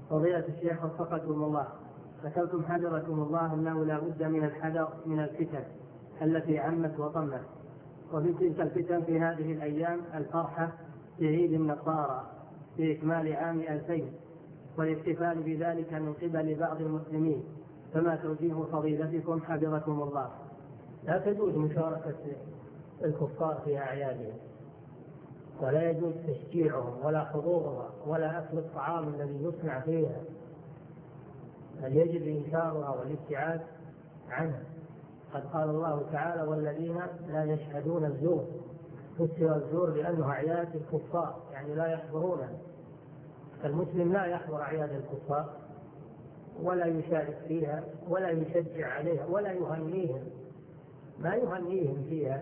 فضيلة الشيخ وفقكم الله، ذكرتم حفظكم الله أنه لا بد من الحذر من الفتن التي عمت وطمت، وفي تلك الفتن في هذه الأيام الفرحة بعيد النصارى بإكمال عام 2000 والاحتفال بذلك من قبل بعض المسلمين، فما توجيه فضيلتكم حفظكم الله؟ لا تجوز مشاركة الكفار في أعيادهم، ولا يجوز تشجيعهم ولا حضورها ولا أكل الطعام الذي يصنع فيها، بل يجب إنكارها والابتعاد عنها. قد قال الله تعالى: والذين لا يشهدون الزور. فسر الزور لأنه أعياد الكفار، يعني لا يحضرونها. المسلم لا يحضر أعياد الكفار ولا يشارك فيها ولا يشجع عليها ولا يهنيهم، ما يهنيهم فيها،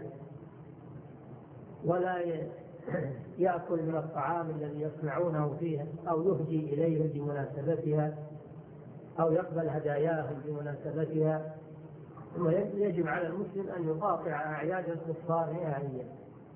ولا يأكل من الطعام الذي يصنعونه فيها أو يهدي إليهم بمناسبتها أو يقبل هداياهم بمناسبتها. ويجب على المسلم أن يقاطع أعياد الكفار نهائيا،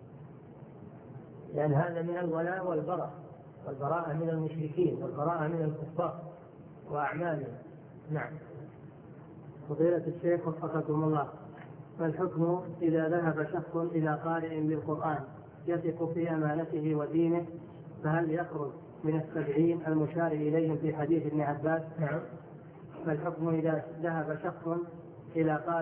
لأن هذا من الولاء والبراءة من المشركين والبراءة من الكفار وأعمالهم. نعم. فضيلة الشيخ وفقكم الله، ما الحكم إذا ذهب شخص إلى قارئ بالقرآن يثق في أمانته ودينه، فهل يخرج من 70 المشار إليهم في حديث ابن عباس؟ نعم. ما الحكم إذا ذهب شخص إلى قارئ